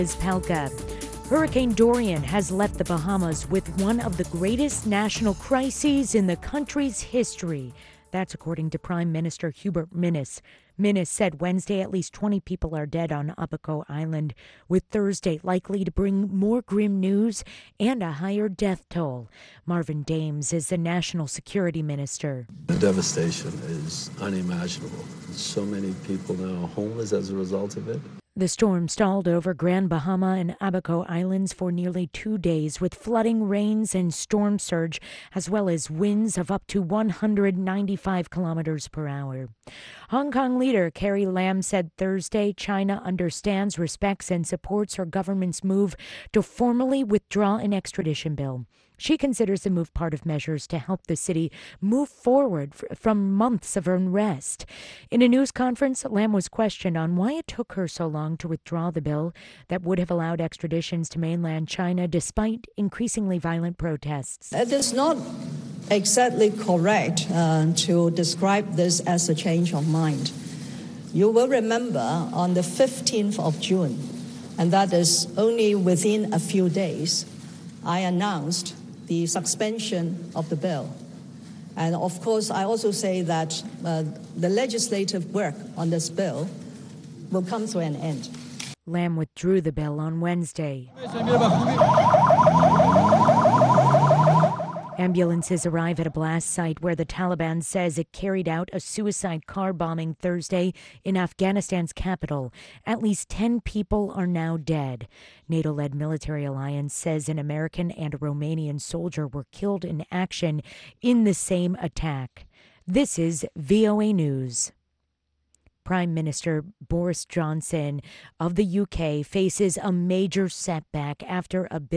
Pelka. Hurricane Dorian has left the Bahamas with one of the greatest national crises in the country's history. That's according to Prime Minister Hubert Minnis. Minnis said Wednesday at least 20 people are dead on Abaco Island, with Thursday likely to bring more grim news and a higher death toll. Marvin Dames is the National Security Minister. The devastation is unimaginable. So many people now homeless as a result of it. The storm stalled over Grand Bahama and Abaco Islands for nearly 2 days, with flooding, rains, and storm surge, as well as winds of up to 195 kilometers per hour. Hong Kong leader Carrie Lam said Thursday China understands, respects, and supports her government's move to formally withdraw an extradition bill. She considers the move part of measures to help the city move forward from months of unrest. In a news conference, Lam was questioned on why it took her so long to withdraw the bill that would have allowed extraditions to mainland China despite increasingly violent protests. It is not exactly correct to describe this as a change of mind. You will remember on the 15th of June, and that is only within a few days, I announced the suspension of the bill. And of course, I also say that the legislative work on this bill will come to an end. Lam withdrew the bill on Wednesday. Ambulances arrive at a blast site where the Taliban says it carried out a suicide car bombing Thursday in Afghanistan's capital. At least 10 people are now dead. NATO-led military alliance says an American and a Romanian soldier were killed in action in the same attack. This is VOA News. Prime Minister Boris Johnson of the UK faces a major setback after a bill